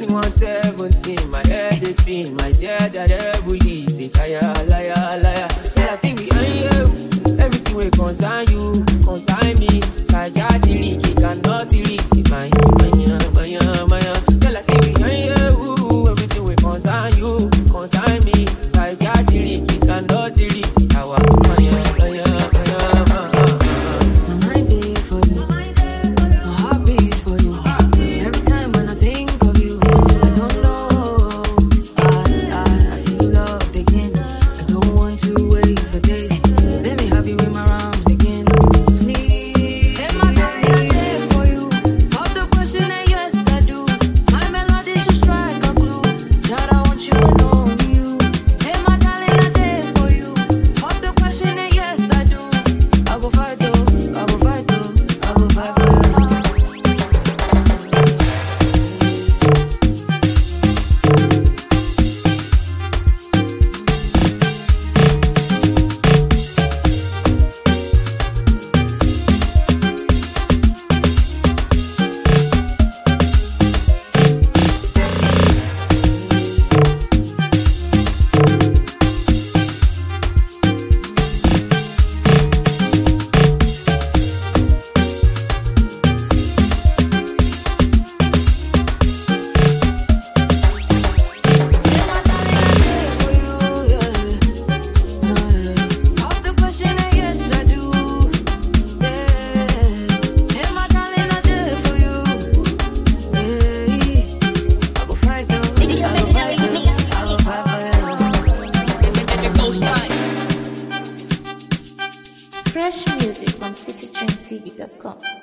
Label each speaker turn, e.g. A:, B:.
A: 117, my head is spin, my dear that devil is a liar. Tell us, see we on you, everything will concern you, concern me. Sajadi Riki cannot delete it, my. Tell us, see we on you, everything will concern you, concern me. Sajadi Riki cannot delete it, our.
B: Fresh music from citytrendtv.com.